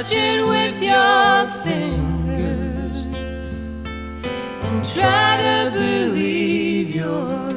touch it with your fingers and try to believe you're